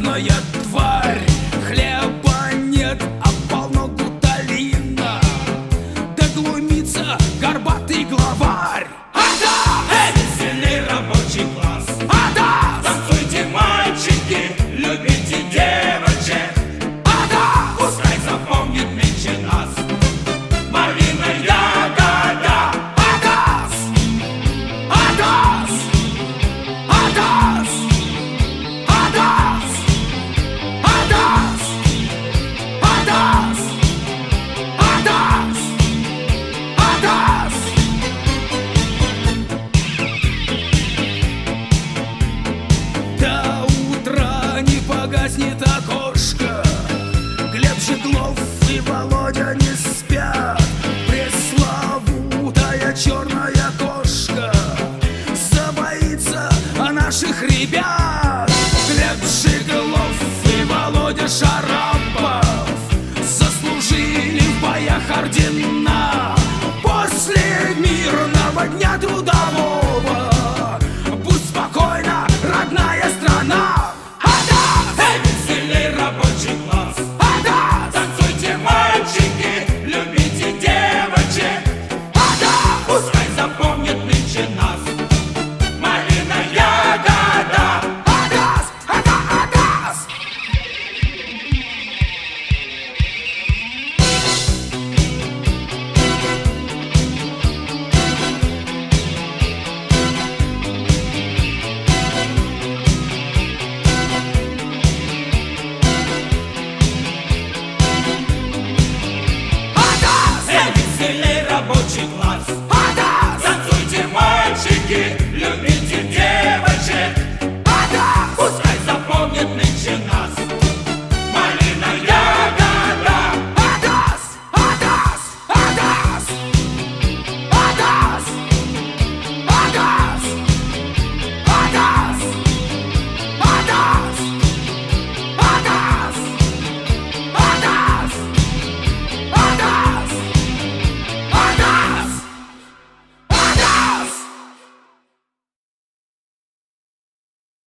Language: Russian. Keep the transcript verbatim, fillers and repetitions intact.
грязная тварь. Хлеба нет, а полно гуталина. Да глумится горбатый главарь. Ада! Эй! Веселей рабочий класс. Ада! Танцуйте, мальчики, любите девочек. Ада! Пускай запомнит меньше нас малина ягода. Адас! Адас! Адас! Адас! Адас! Адас! Адас! Адас! До утра не погаснет окошко.